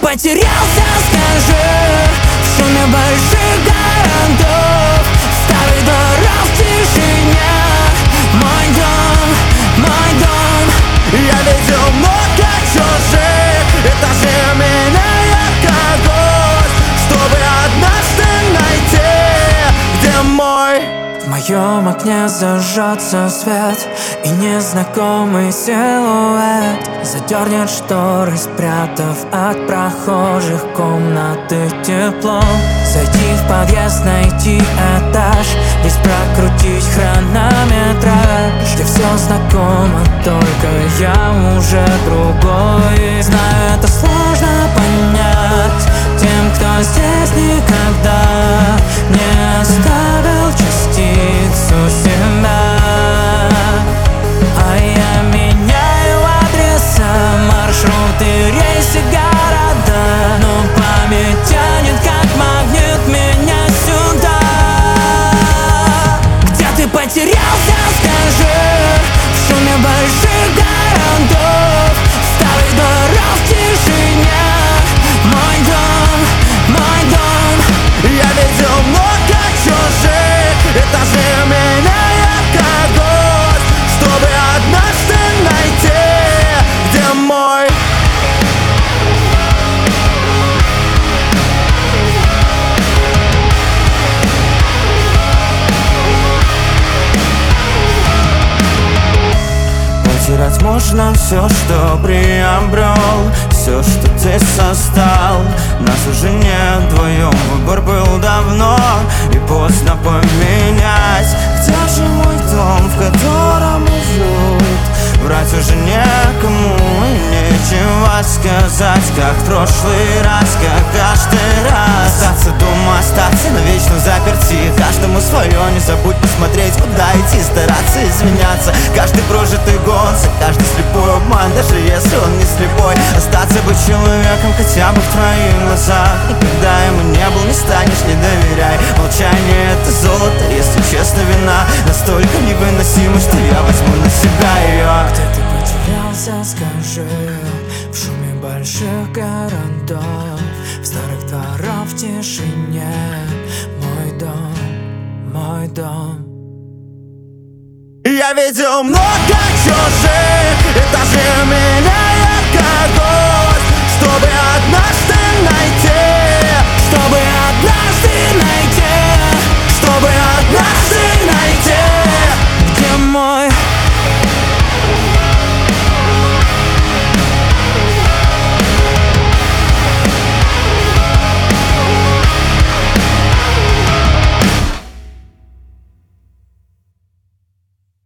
потерялся, скажи, в шуме больших городов, старых дворов в тишине. Мой дом, я видел много чужих этажей, меняя когось, чтобы однажды найти, где мой. В моем окне зажжется свет, и незнакомый силуэт задернет шторы, спрятав от прохожих комнаты тепло. Зайти в подъезд, найти этаж, весь прокрутить хронометраж, где все знакомо, только я уже другой. Знаю, это сложно понять тем, кто здесь никогда не оставил частицу себя. А я меняю адреса, маршруты, рейсы, города, но память тянет как магнит меня сюда. Где ты потерялся, скажи, в шуме больших городов, старых дворов в тишине. Мой дом, я видел много чужих этажей, меняя когось, чтобы однажды найти, где мой. Потерять можно все, что приобрел, все, что ты создал. Нас уже нет вдвоем, выбор был давно, и поздно поменять. Где же мой дом, в котором уют? Врать уже некому и нечего сказать, как в прошлый раз, как каждый раз. Остаться дома, остаться навечно заперти, каждому свое, не забудь посмотреть, куда идти, стараться извиняться. Каждый прожитый год, за каждый слепой обман, даже если он не слепой. Остаться быть человеком хотя бы в твоих глазах, и когда ему не был, не станешь, не доверяй. Молчание — это золото, если честно, вина настолько невыносима, что я возьму на себя ее. Где ты потерялся, скажи, в шуме больших городов, в старых дворах в тишине. Мой дом. Я видел много чужих этажей, меняя когось, чтобы однажды найти,